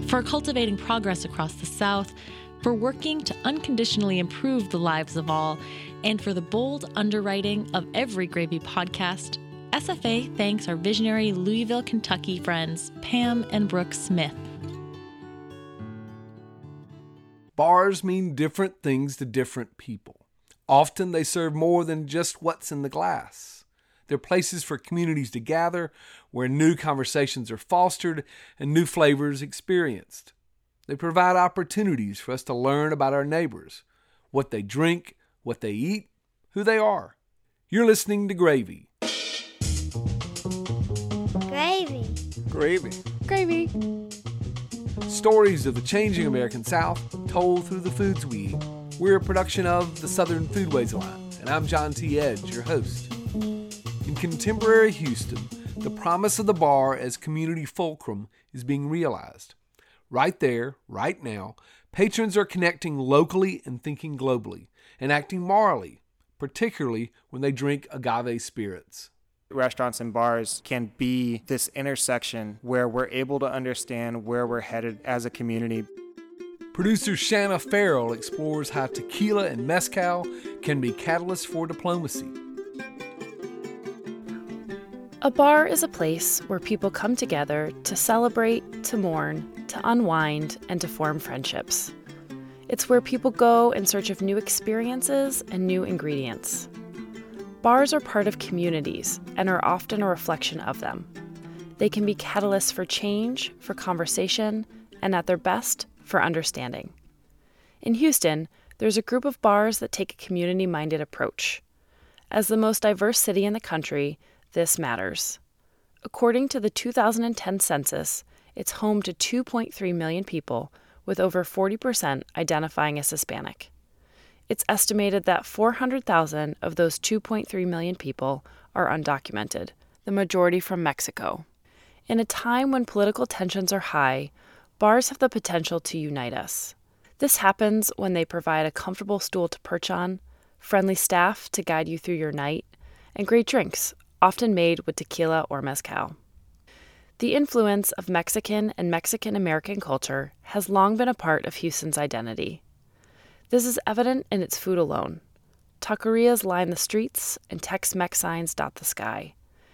for cultivating progress across the South, for working to unconditionally improve the lives of all, and for the bold underwriting of every Gravy podcast, SFA thanks our visionary Louisville, Kentucky friends, Pam and Brooke Smith. Bars mean different things to different people. Often they serve more than just what's in the glass. They're places for communities to gather, where new conversations are fostered and new flavors experienced. They provide opportunities for us to learn about our neighbors, what they drink, what they eat, who they are. You're listening to Gravy. Gravy. Gravy. Gravy. Stories of the changing American South told through the foods we eat. We're a production of the Southern Foodways Alliance, and I'm John T. Edge, your host. In contemporary Houston, the promise of the bar as community fulcrum is being realized. Right there, right now, patrons are connecting locally and thinking globally, and acting morally, particularly when they drink agave spirits. Restaurants and bars can be this intersection where we're able to understand where we're headed as a community. Producer Shanna Farrell explores how tequila and mezcal can be catalysts for diplomacy. A bar is a place where people come together to celebrate, to mourn, to unwind, and to form friendships. It's where people go in search of new experiences and new ingredients. Bars are part of communities and are often a reflection of them. They can be catalysts for change, for conversation, and at their best, for understanding. In Houston, there's a group of bars that take a community-minded approach. As the most diverse city in the country, this matters. According to the 2010 census, it's home to 2.3 million people, with over 40% identifying as Hispanic. It's estimated that 400,000 of those 2.3 million people are undocumented, the majority from Mexico. In a time when political tensions are high, bars have the potential to unite us. This happens when they provide a comfortable stool to perch on, friendly staff to guide you through your night, and great drinks, often made with tequila or mezcal. The influence of Mexican and Mexican-American culture has long been a part of Houston's identity. This is evident in its food alone. Taquerias line the streets and Tex-Mex signs dot the sky.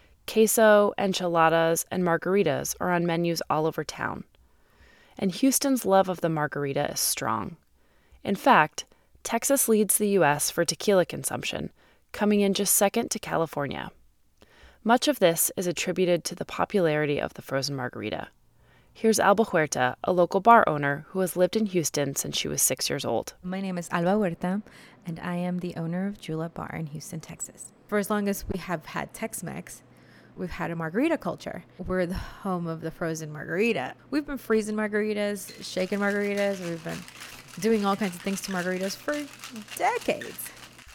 Queso, enchiladas, and margaritas are on menus all over town. And Houston's love of the margarita is strong. In fact, Texas leads the U.S. for tequila consumption, coming in just second to California. Much of this is attributed to the popularity of the frozen margarita. Here's Alba Huerta, a local bar owner who has lived in Houston since she was 6 years old. My name is Alba Huerta, and I am the owner of Julep Bar in Houston, Texas. For as long as we have had Tex-Mex, we've had a margarita culture. We're the home of the frozen margarita. We've been freezing margaritas, shaking margaritas. We've been doing all kinds of things to margaritas for decades.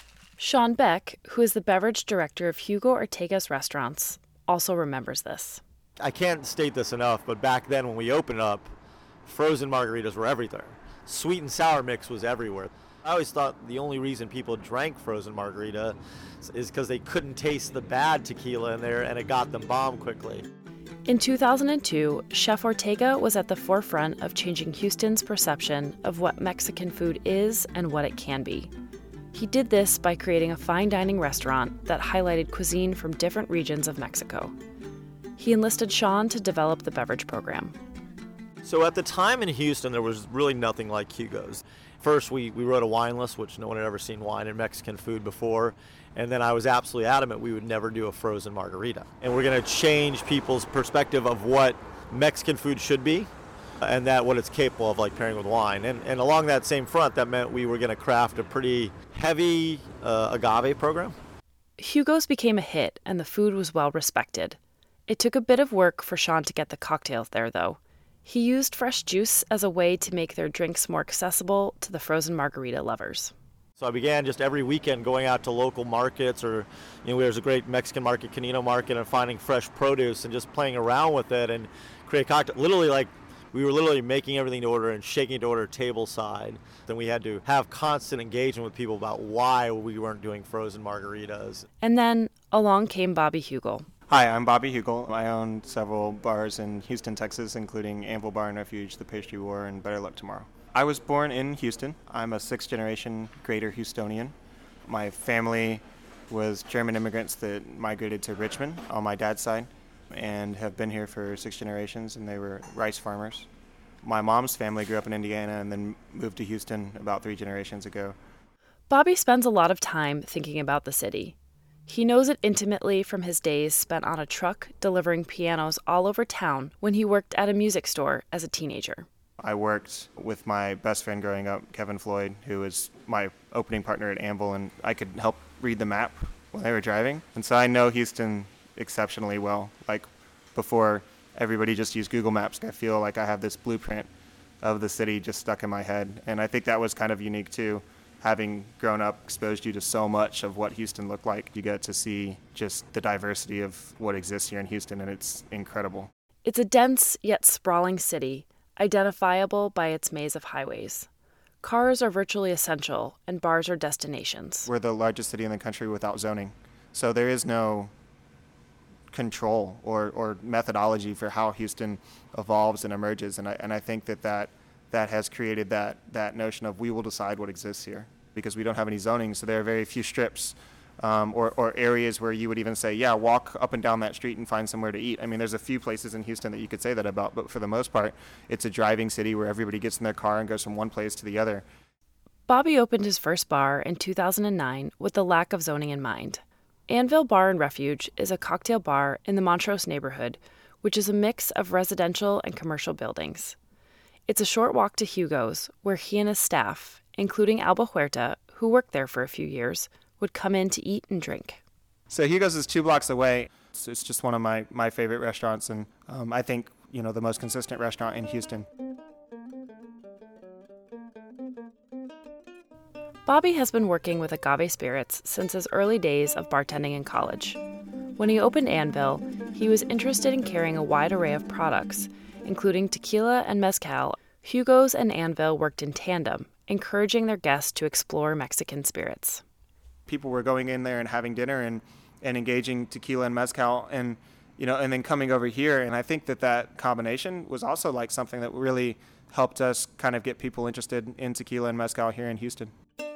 Sean Beck, who is the beverage director of Hugo Ortega's restaurants, also remembers this. I can't state this enough, but back then when we opened up, frozen margaritas were everywhere. Sweet and sour mix was everywhere. I always thought the only reason people drank frozen margarita is because they couldn't taste the bad tequila in there and it got them bombed quickly. In 2002, Chef Ortega was at the forefront of changing Houston's perception of what Mexican food is and what it can be. He did this by creating a fine dining restaurant that highlighted cuisine from different regions of Mexico. He enlisted Sean to develop the beverage program. So at the time in Houston, there was really nothing like Hugo's. First, we wrote a wine list, which no one had ever seen wine and Mexican food before. And then I was absolutely adamant we would never do a frozen margarita. And we're going to change people's perspective of what Mexican food should be and that what it's capable of, like pairing with wine. And along that same front, that meant we were going to craft a pretty heavy agave program. Hugo's became a hit and the food was well respected. It took a bit of work for Sean to get the cocktails there, though. He used fresh juice as a way to make their drinks more accessible to the frozen margarita lovers. So I began just every weekend going out to local markets or, there's a great Mexican market, Canino Market, and finding fresh produce and just playing around with it and create cocktails. We were literally making everything to order and shaking it to order table side. Then we had to have constant engagement with people about why we weren't doing frozen margaritas. And then along came Bobby Hugel. Hi, I'm Bobby Hugel. I own several bars in Houston, Texas, including Anvil Bar and Refuge, The Pastry War, and Better Luck Tomorrow. I was born in Houston. I'm a sixth-generation Greater Houstonian. My family was German immigrants that migrated to Richmond on my dad's side and have been here for 6 generations, and they were rice farmers. My mom's family grew up in Indiana and then moved to Houston about 3 generations ago. Bobby spends a lot of time thinking about the city. He knows it intimately from his days spent on a truck delivering pianos all over town when he worked at a music store as a teenager. I worked with my best friend growing up, Kevin Floyd, who was my opening partner at Anvil, and I could help read the map when they were driving. And so I know Houston exceptionally well. Like before, everybody just used Google Maps. I feel like I have this blueprint of the city just stuck in my head. And I think that was kind of unique too. Having grown up exposed you to so much of what Houston looked like. You get to see just the diversity of what exists here in Houston, and it's incredible. It's a dense yet sprawling city, identifiable by its maze of highways. Cars are virtually essential, and bars are destinations. We're the largest city in the country without zoning, so there is no control or methodology for how Houston evolves and emerges, and I think that has created that notion of we will decide what exists here because we don't have any zoning, so there are very few strips or areas where you would even say, yeah, walk up and down that street and find somewhere to eat. I mean, there's a few places in Houston that you could say that about, but for the most part, it's a driving city where everybody gets in their car and goes from one place to the other. Bobby opened his first bar in 2009 with the lack of zoning in mind. Anvil Bar and Refuge is a cocktail bar in the Montrose neighborhood, which is a mix of residential and commercial buildings. It's a short walk to Hugo's, where he and his staff, including Alba Huerta, who worked there for a few years, would come in to eat and drink. So Hugo's is 2 blocks away. It's just one of my favorite restaurants, and I think, the most consistent restaurant in Houston. Bobby has been working with Agave Spirits since his early days of bartending in college. When he opened Anvil, he was interested in carrying a wide array of products, including tequila and mezcal. Hugo's and Anvil worked in tandem, encouraging their guests to explore Mexican spirits. People were going in there and having dinner and engaging tequila and mezcal and then coming over here. And I think that combination was also like something that really helped us kind of get people interested in tequila and mezcal here in Houston.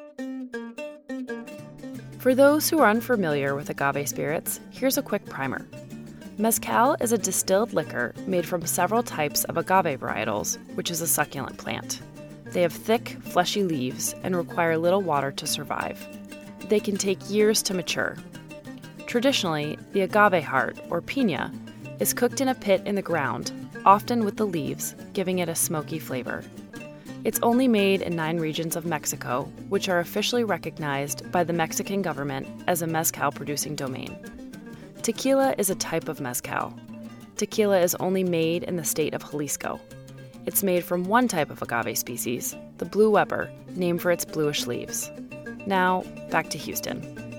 For those who are unfamiliar with agave spirits, here's a quick primer. Mezcal is a distilled liquor made from several types of agave varietals, which is a succulent plant. They have thick, fleshy leaves and require little water to survive. They can take years to mature. Traditionally, the agave heart, or piña, is cooked in a pit in the ground, often with the leaves, giving it a smoky flavor. It's only made in 9 regions of Mexico, which are officially recognized by the Mexican government as a mezcal-producing domain. Tequila is a type of mezcal. Tequila is only made in the state of Jalisco. It's made from one type of agave species, the Blue Weber, named for its bluish leaves. Now, back to Houston.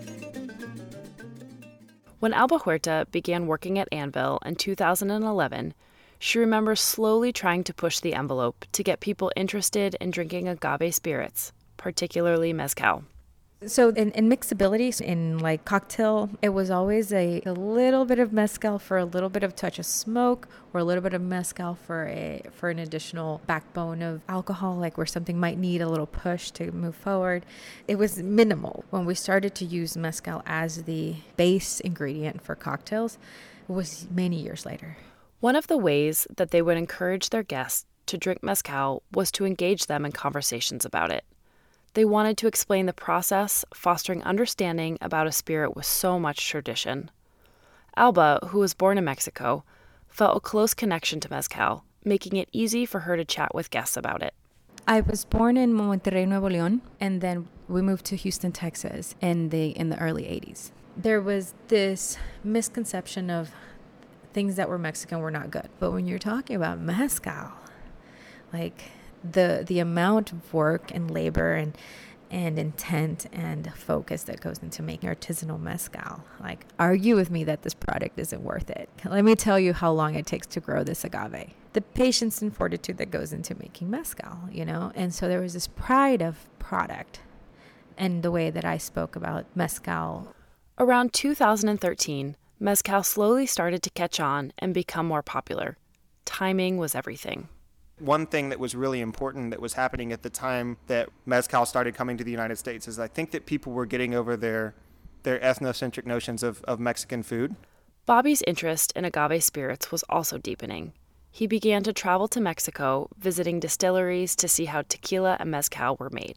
When Alba Huerta began working at Anvil in 2011, she remembers slowly trying to push the envelope to get people interested in drinking agave spirits, particularly mezcal. So in mixability, in like cocktail, it was always a little bit of mezcal for a little bit of touch of smoke, or a little bit of mezcal for an additional backbone of alcohol, like where something might need a little push to move forward. It was minimal. When we started to use mezcal as the base ingredient for cocktails, it was many years later. One of the ways that they would encourage their guests to drink mezcal was to engage them in conversations about it. They wanted to explain the process, fostering understanding about a spirit with so much tradition. Alba, who was born in Mexico, felt a close connection to mezcal, making it easy for her to chat with guests about it. I was born in Monterrey, Nuevo León, and then we moved to Houston, Texas in the early 80s. There was this misconception of things that were Mexican were not good. But when you're talking about mezcal, like the amount of work and labor and intent and focus that goes into making artisanal mezcal, like, argue with me that this product isn't worth it. Let me tell you how long it takes to grow this agave. The patience and fortitude that goes into making mezcal, And so there was this pride of product and the way that I spoke about mezcal. Around 2013, mezcal slowly started to catch on and become more popular. Timing was everything. One thing that was really important that was happening at the time that mezcal started coming to the United States is I think that people were getting over their ethnocentric notions of Mexican food. Bobby's interest in agave spirits was also deepening. He began to travel to Mexico, visiting distilleries to see how tequila and mezcal were made.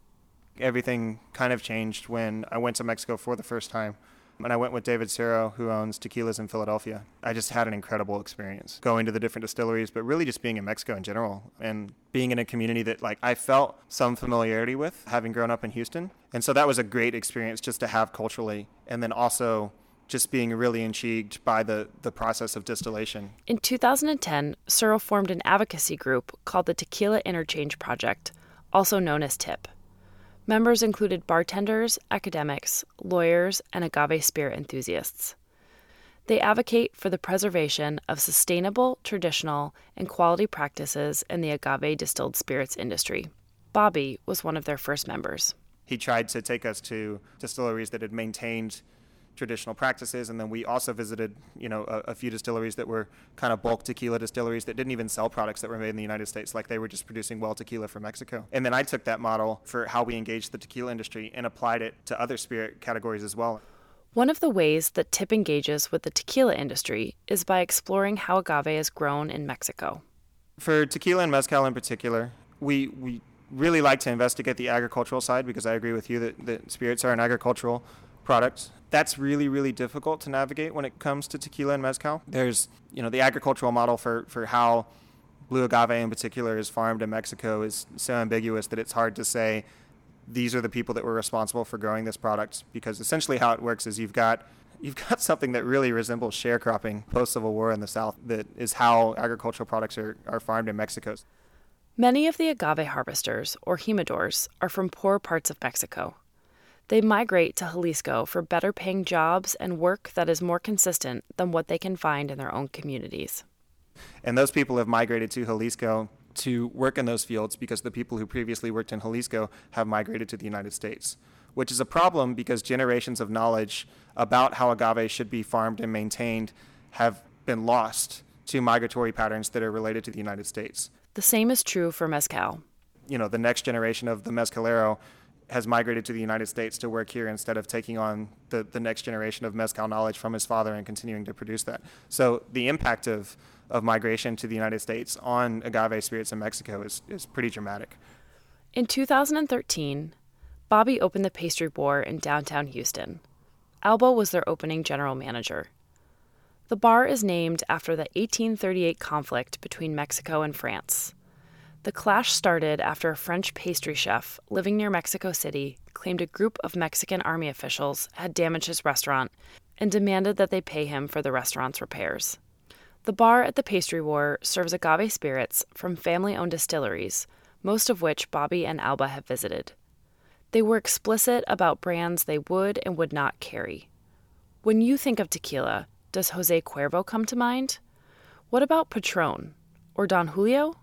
Everything kind of changed when I went to Mexico for the first time. And I went with David Cerro, who owns Tequilas in Philadelphia. I just had an incredible experience going to the different distilleries, but really just being in Mexico in general and being in a community that I felt some familiarity with, having grown up in Houston. And so that was a great experience just to have culturally. And then also just being really intrigued by the process of distillation. In 2010, Cerro formed an advocacy group called the Tequila Interchange Project, also known as TIP. Members included bartenders, academics, lawyers, and agave spirit enthusiasts. They advocate for the preservation of sustainable, traditional, and quality practices in the agave distilled spirits industry. Bobby was one of their first members. He tried to take us to distilleries that had maintained traditional practices, and then we also visited, a few distilleries that were kind of bulk tequila distilleries that didn't even sell products that were made in the United States, like they were just producing well tequila for Mexico. And then I took that model for how we engaged the tequila industry and applied it to other spirit categories as well. One of the ways that TIP engages with the tequila industry is by exploring how agave is grown in Mexico. For tequila and mezcal in particular, we really like to investigate the agricultural side, because I agree with you that spirits are an agricultural product. That's really, really difficult to navigate when it comes to tequila and mezcal. There's, the agricultural model for how blue agave in particular is farmed in Mexico is so ambiguous that it's hard to say these are the people that were responsible for growing this product, because essentially how it works is you've got something that really resembles sharecropping post-Civil War in the South. That is how agricultural products are farmed in Mexico. Many of the agave harvesters, or jimadores, are from poor parts of Mexico. They migrate to Jalisco for better paying jobs and work that is more consistent than what they can find in their own communities. And those people have migrated to Jalisco to work in those fields because the people who previously worked in Jalisco have migrated to the United States, which is a problem because generations of knowledge about how agave should be farmed and maintained have been lost to migratory patterns that are related to the United States. The same is true for mezcal. The next generation of the mezcalero has migrated to the United States to work here instead of taking on the next generation of mezcal knowledge from his father and continuing to produce that. So the impact of migration to the United States on agave spirits in Mexico is pretty dramatic. In 2013, Bobby opened the Pastry Bar in downtown Houston. Alba was their opening general manager. The bar is named after the 1838 conflict between Mexico and France. The clash started after a French pastry chef living near Mexico City claimed a group of Mexican army officials had damaged his restaurant and demanded that they pay him for the restaurant's repairs. The bar at the Pastry War serves agave spirits from family-owned distilleries, most of which Bobby and Alba have visited. They were explicit about brands they would and would not carry. When you think of tequila, does Jose Cuervo come to mind? What about Patron or Don Julio?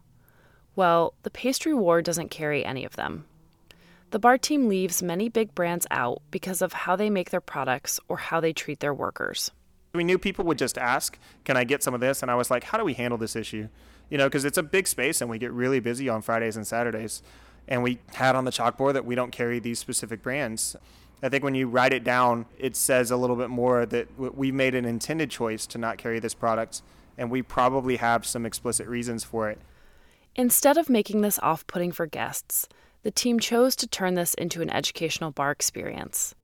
Well, the Pastry War doesn't carry any of them. The bar team leaves many big brands out because of how they make their products or how they treat their workers. We knew people would just ask, can I get some of this? And I was like, how do we handle this issue? Because it's a big space and we get really busy on Fridays and Saturdays. And we had on the chalkboard that we don't carry these specific brands. I think when you write it down, it says a little bit more that we made an intended choice to not carry this product, and we probably have some explicit reasons for it. Instead of making this off-putting for guests, the team chose to turn this into an educational bar experience.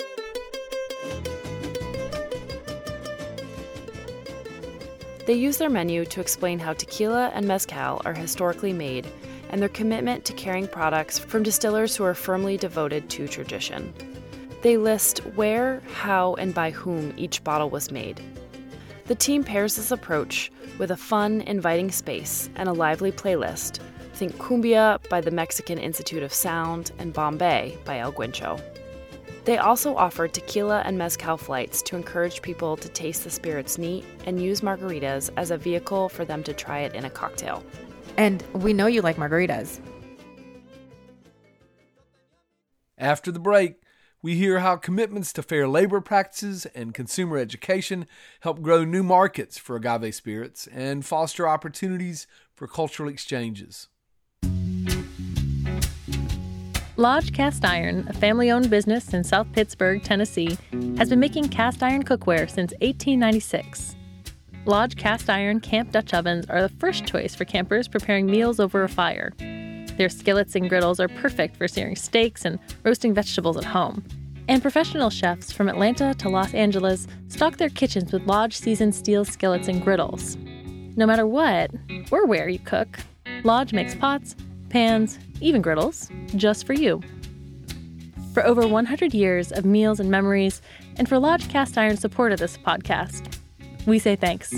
They use their menu to explain how tequila and mezcal are historically made and their commitment to carrying products from distillers who are firmly devoted to tradition. They list where, how, and by whom each bottle was made. The team pairs this approach with a fun, inviting space and a lively playlist. Think Cumbia by the Mexican Institute of Sound and Bombay by El Guincho. They also offer tequila and mezcal flights to encourage people to taste the spirits neat and use margaritas as a vehicle for them to try it in a cocktail. And we know you like margaritas. After the break, We hear how commitments to fair labor practices and consumer education help grow new markets for agave spirits and foster opportunities for cultural exchanges. Lodge Cast Iron, a family-owned business in South Pittsburgh, Tennessee, has been making cast iron cookware since 1896. Lodge Cast Iron Camp Dutch ovens are the first choice for campers preparing meals over a fire. Their skillets and griddles are perfect for searing steaks and roasting vegetables at home. And professional chefs from Atlanta to Los Angeles stock their kitchens with Lodge seasoned steel skillets and griddles. No matter what or where you cook, Lodge makes pots, pans, even griddles, just for you. For over 100 years of meals and memories, and for Lodge Cast Iron's support of this podcast, we say thanks.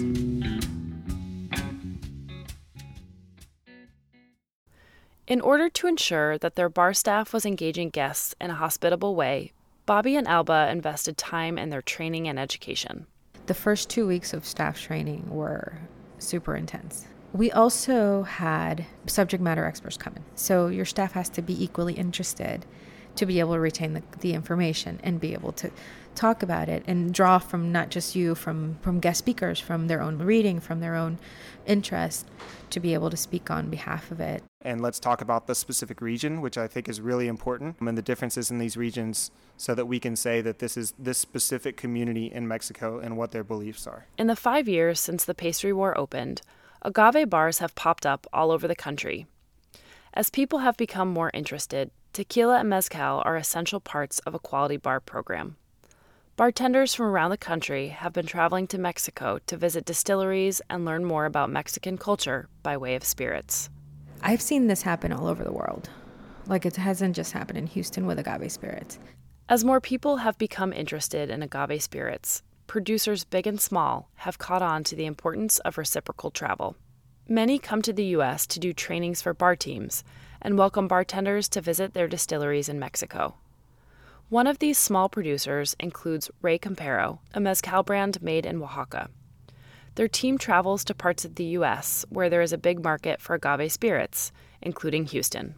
In order to ensure that their bar staff was engaging guests in a hospitable way, Bobby and Alba invested time in their training and education. The first 2 weeks of staff training were super intense. We also had subject matter experts come in. So your staff has to be equally interested to be able to retain the information and be able to talk about it and draw from not just you, from guest speakers, from their own reading, from their own interest, to be able to speak on behalf of it. And let's talk about the specific region, which I think is really important, and the differences in these regions so that we can say that this is this specific community in Mexico and what their beliefs are. In the 5 years since the pastry war opened, agave bars have popped up all over the country. As people have become more interested, tequila and mezcal are essential parts of a quality bar program. Bartenders from around the country have been traveling to Mexico to visit distilleries and learn more about Mexican culture by way of spirits. I've seen this happen all over the world. Like, it hasn't just happened in Houston with agave spirits. As more people have become interested in agave spirits, producers big and small have caught on to the importance of reciprocal travel. Many come to the U.S. to do trainings for bar teams and welcome bartenders to visit their distilleries in Mexico. One of these small producers includes Rey Campero, a mezcal brand made in Oaxaca. Their team travels to parts of the U.S. where there is a big market for agave spirits, including Houston.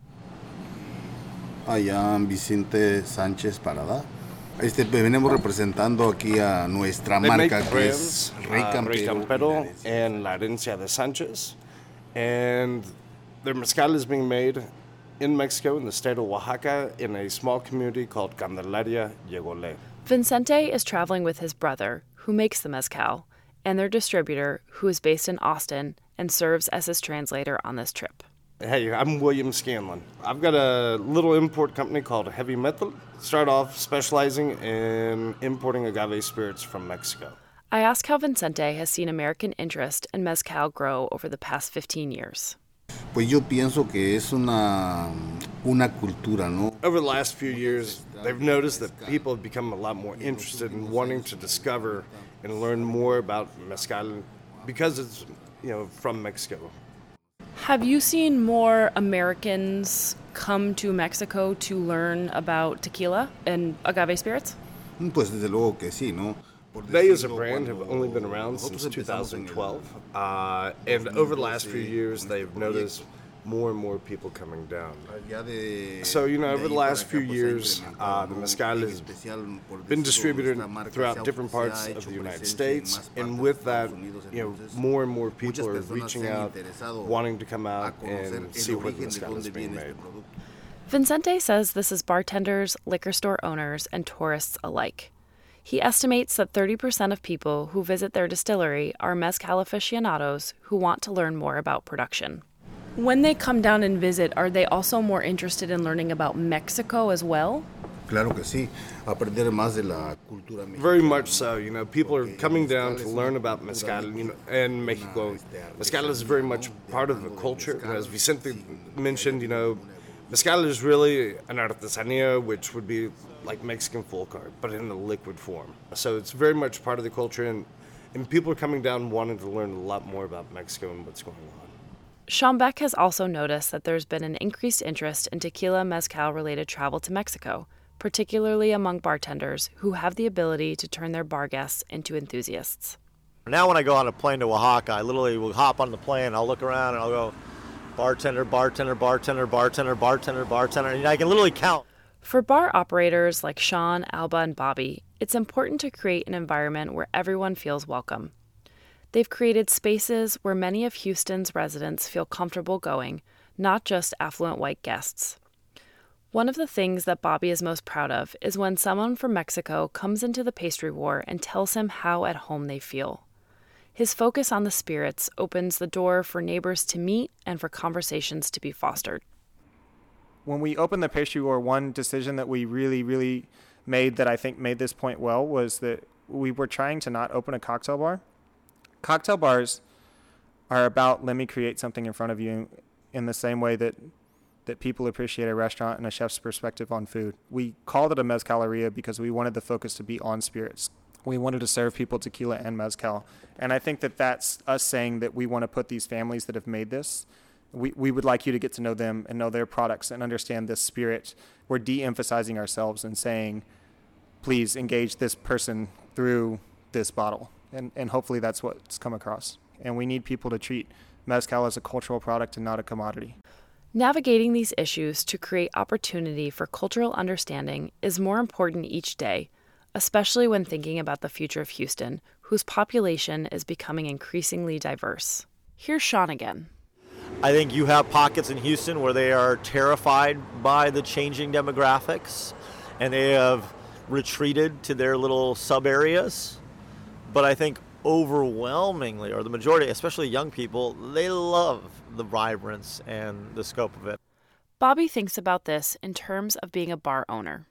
Allá en Vicente Sánchez Parada. Venimos representando aquí a nuestra marca, que es Rey Campero and La Herencia de Sánchez. And their mezcal is being made in Mexico, in the state of Oaxaca, in a small community called Candelaria Yegolé. Vicente is traveling with his brother, who makes the mezcal, and their distributor, who is based in Austin and serves as his translator on this trip. Hey, I'm William Scanlon. I've got a little import company called Heavy Metal. Start off specializing in importing agave spirits from Mexico. I ask how Vicente has seen American interest in mezcal grow over the past 15 years. Pues yo pienso que es una cultura, ¿no? Over the last few years, they've noticed that people have become a lot more interested in wanting to discover and learn more about mezcal because it's, from Mexico. Have you seen more Americans come to Mexico to learn about tequila and agave spirits? Pues desde luego que sí, ¿no? They as a brand have only been around since 2012, and over the last few years they've noticed more and more people coming down. So, over the last few years, the mezcal has been distributed throughout different parts of the United States, and with that, more and more people are reaching out, wanting to come out and see where the mezcal is being made. Vicente says this is bartenders, liquor store owners, and tourists alike. He estimates that 30% of people who visit their distillery are mezcal aficionados who want to learn more about production. When they come down and visit, are they also more interested in learning about Mexico as well? Claro que sí, aprender más de la cultura mexicana. Very much so. People are coming down to learn about mezcal, and Mexico. Mezcal is very much part of the culture. As Vicente mentioned, mezcal is really an artesanía, which would be like Mexican folk art, but in a liquid form. So it's very much part of the culture, and people are coming down wanting to learn a lot more about Mexico and what's going on. Schombeck has also noticed that there's been an increased interest in tequila mezcal-related travel to Mexico, particularly among bartenders who have the ability to turn their bar guests into enthusiasts. Now when I go on a plane to Oaxaca, I literally will hop on the plane, I'll look around, and I'll go, bartender, bartender, bartender, bartender, bartender, bartender, and I can literally count. For bar operators like Sean, Alba, and Bobby, it's important to create an environment where everyone feels welcome. They've created spaces where many of Houston's residents feel comfortable going, not just affluent white guests. One of the things that Bobby is most proud of is when someone from Mexico comes into the pastry war and tells him how at home they feel. His focus on the spirits opens the door for neighbors to meet and for conversations to be fostered. When we opened the pastry war, one decision that we really made that I think made this point well was that we were trying to not open a cocktail bar. Cocktail bars are about, let me create something in front of you in the same way that people appreciate a restaurant and a chef's perspective on food. We called it a mezcaleria because we wanted the focus to be on spirits. We wanted to serve people tequila and mezcal. And I think that that's us saying that we want to put these families that have made this, we would like you to get to know them and know their products and understand this spirit. We're de-emphasizing ourselves and saying, please engage this person through this bottle. And hopefully that's what's come across. And we need people to treat mezcal as a cultural product and not a commodity. Navigating these issues to create opportunity for cultural understanding is more important each day, especially when thinking about the future of Houston, whose population is becoming increasingly diverse. Here's Sean again. I think you have pockets in Houston where they are terrified by the changing demographics, and they have retreated to their little sub-areas. But I think overwhelmingly, or the majority, especially young people, they love the vibrance and the scope of it. Bobby thinks about this in terms of being a bar owner.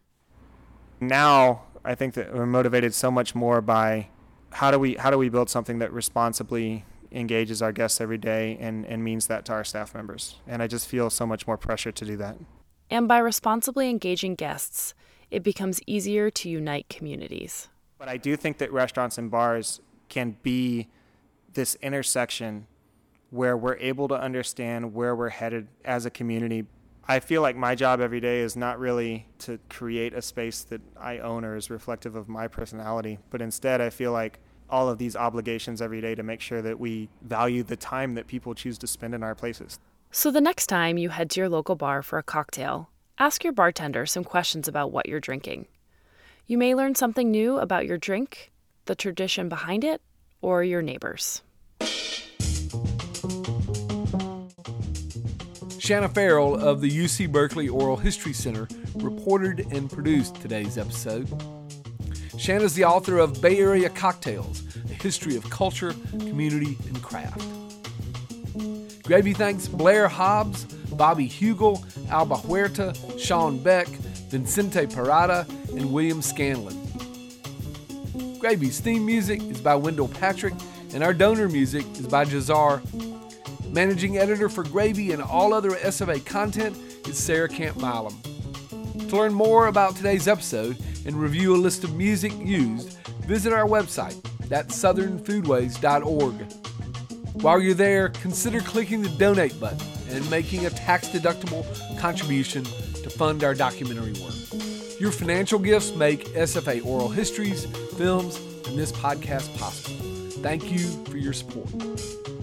Now, I think that we're motivated so much more by how do we build something that responsibly engages our guests every day and means that to our staff members. And I just feel so much more pressure to do that. And by responsibly engaging guests, it becomes easier to unite communities. But I do think that restaurants and bars can be this intersection where we're able to understand where we're headed as a community. I feel like my job every day is not really to create a space that I own or is reflective of my personality, but instead I feel like all of these obligations every day to make sure that we value the time that people choose to spend in our places. So the next time you head to your local bar for a cocktail, ask your bartender some questions about what you're drinking. You may learn something new about your drink, the tradition behind it, or your neighbors. Shanna Farrell of the UC Berkeley Oral History Center reported and produced today's episode. Shanna's the author of Bay Area Cocktails, A History of Culture, Community, and Craft. Gravy thanks Blair Hobbs, Bobby Hugel, Alba Huerta, Sean Beck, Vincente Parada, and William Scanlon. Gravy's theme music is by Wendell Patrick, and our donor music is by Jazar. Managing editor for Gravy and all other SFA content is Sarah Camp Milam. To learn more about today's episode and review a list of music used, visit our website at southernfoodways.org. While you're there, consider clicking the donate button and making a tax-deductible contribution to fund our documentary work. Your financial gifts make SFA Oral Histories, films, and this podcast possible. Thank you for your support.